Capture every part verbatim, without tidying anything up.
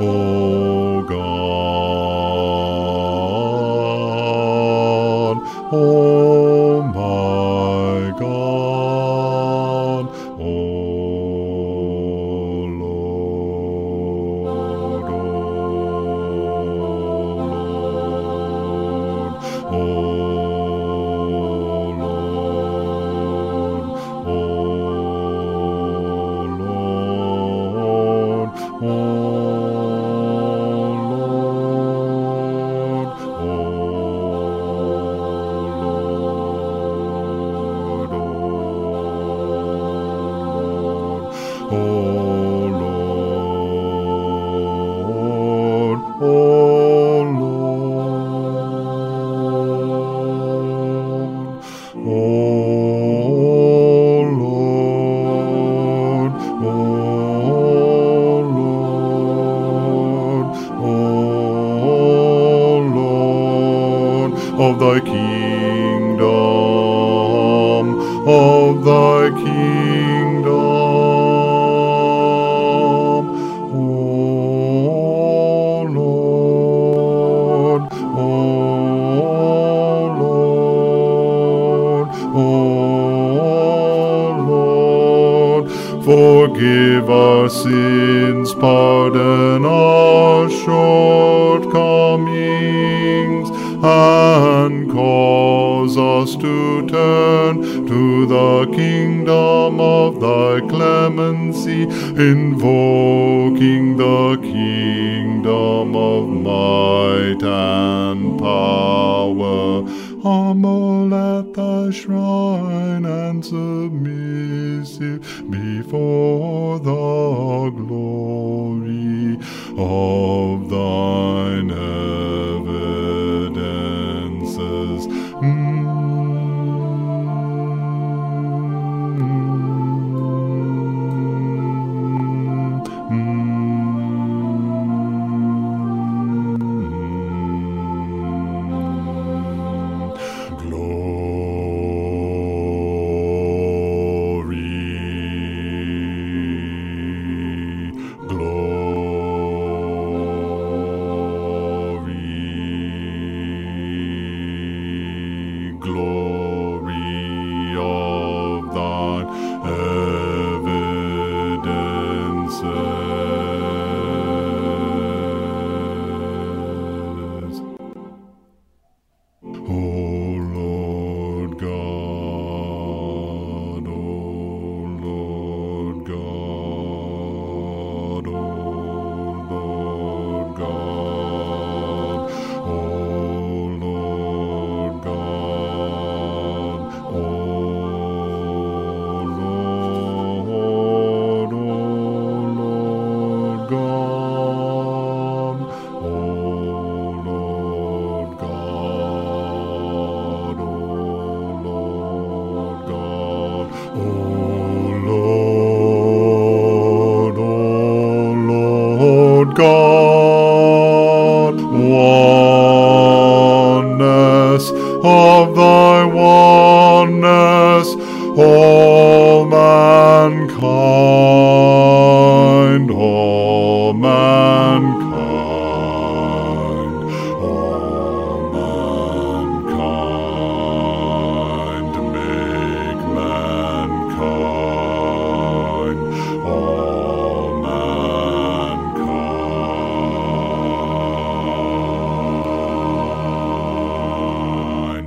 O God, O my God, O Lord, O Lord, O Lord, O Lord, O of thy kingdom, of thy kingdom. O Lord, O Lord, O Lord, forgive our sins, pardon our shortcomings, and cause us to turn to the kingdom of thy clemency, invoking the kingdom of might and power. Humble at thy shrine and submissive before the glory of thine evidences. Mm. Glory of thine evidences. O Lord God, O Lord God, O Lord God, O Lord God, O Lord, O Lord God, O Lord God, O Lord God, O Lord, O Lord God, oneness of thy oneness, all mankind, all mankind, all mankind, make mankind, all mankind.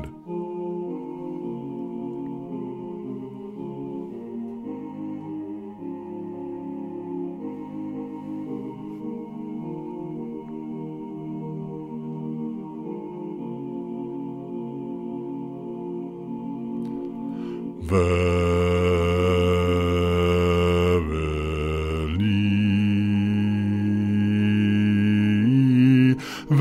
Verily,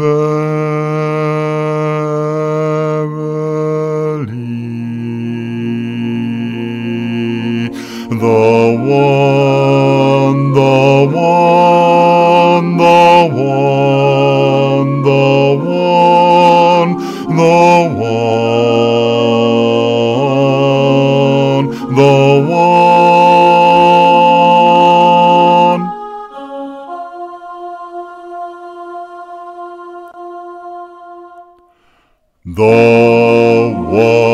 verily, the one, the one, the one, the one, the one, the one. one.